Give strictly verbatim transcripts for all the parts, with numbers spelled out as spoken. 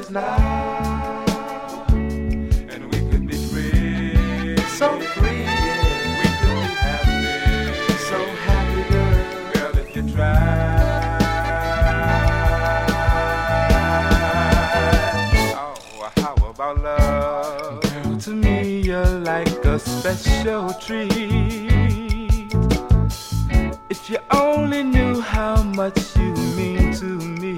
is now, and we could be free, so free, yeah. We could be happy, so happy, girl, girl, if you try. Oh, how about love? Girl, to me you're like a special treat. If you only knew how much you mean to me.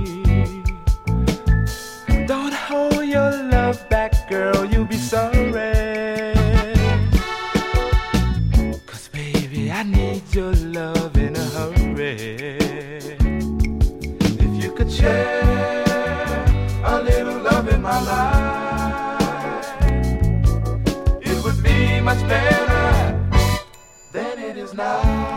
Don't hold your love back, girl, you'll be sorry. Cause baby, I need your love in a hurry. If you could share a little love in my life, it would be much better than it is now.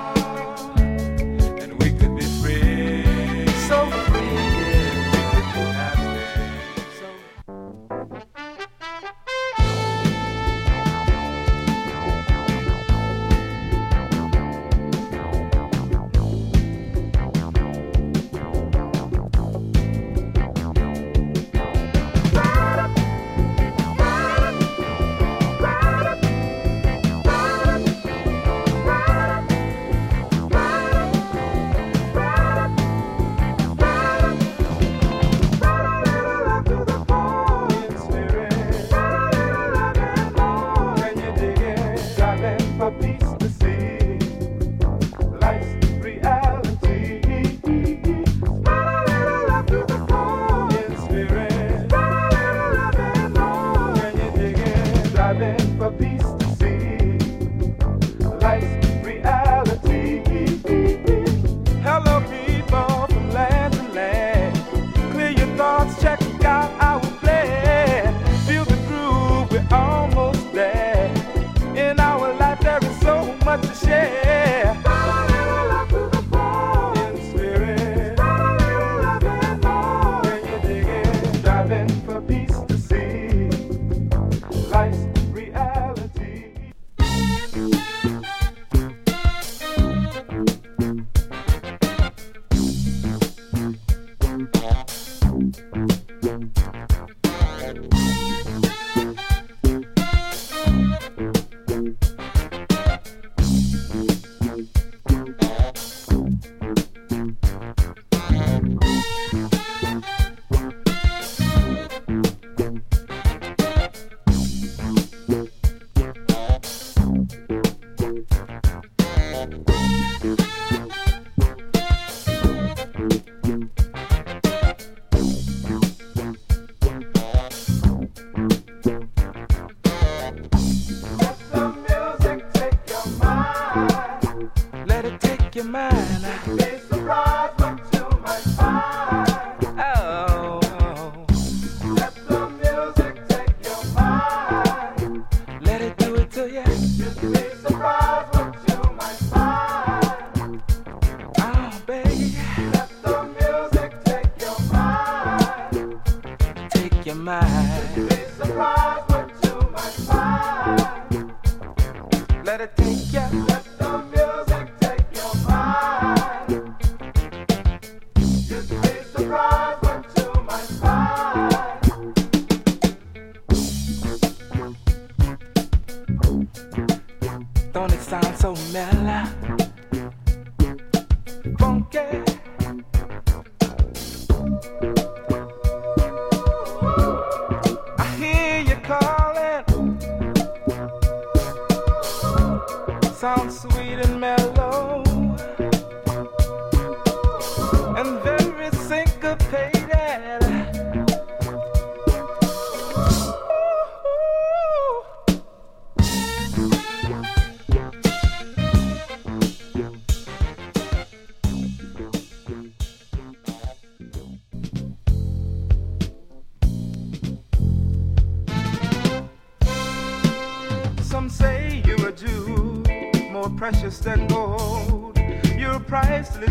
Precious than gold, you're priceless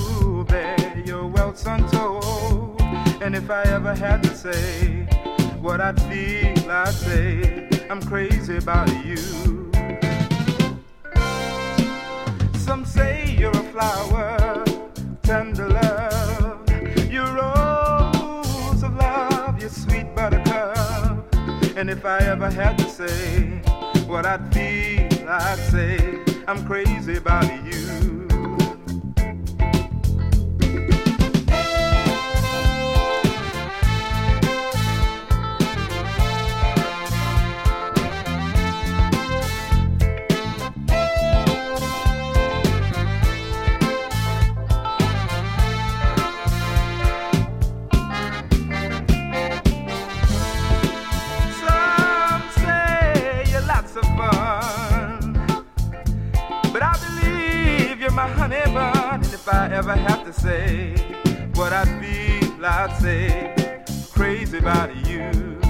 ruby, your wealth's untold. And if I ever had to say what I feel, I'd say I'm crazy about you. Some say you're a flower, tender love, you're rose of love. And if I ever had to say what I feel, I'd say I'm crazy about you. My honey bun, and if I ever have to say what I feel, I'd say crazy about you.